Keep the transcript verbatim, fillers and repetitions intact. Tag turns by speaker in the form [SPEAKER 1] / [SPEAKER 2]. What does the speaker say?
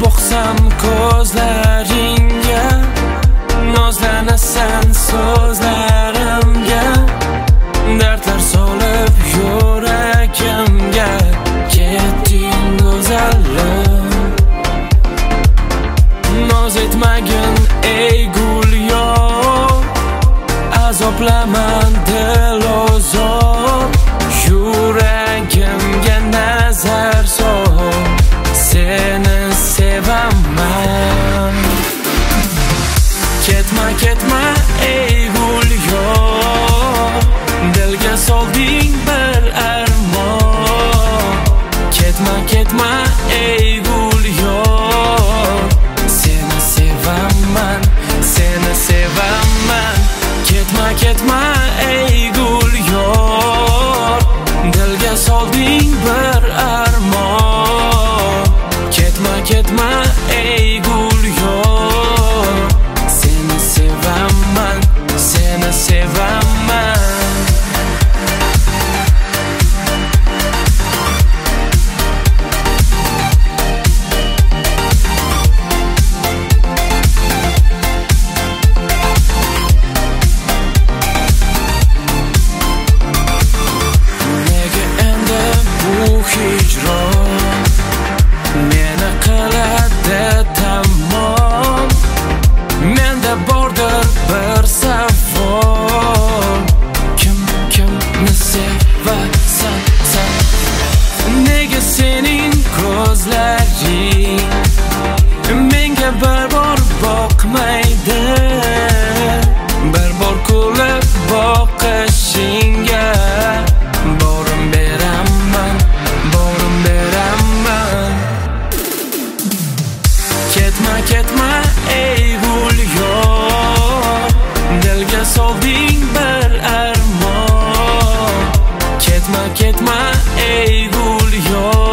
[SPEAKER 1] boqsam ko'zlaringga, nozlanasan so'zlarimga, dardlar solib yuragimga. Ketding go'zalim, noz etmagin ey gul yor, azoplaman dilozor. Yuragimga nazar sol, seni sevaman. Ketma ketma ey gul yor, dilga solding bir armon. Ketma ketma ey gul yor, seni sevaman, seni sevaman. Ketma ketma ey gul yor, dilga solding bir armon. Ketma ketma ey gul yor, seni sevaman, seni sevaman. Hicron meni qiladi tamom, menda bordir bir savol. Kim kimni sevasan sen? Nega sening ko'zlaring menga bir bor boqmaydi? Bir bor kulib boqishingga borim beraman, borim beraman. Ketma ketma ey gul yor, dilga solding bir armon. Ketma ketma ey gul yor,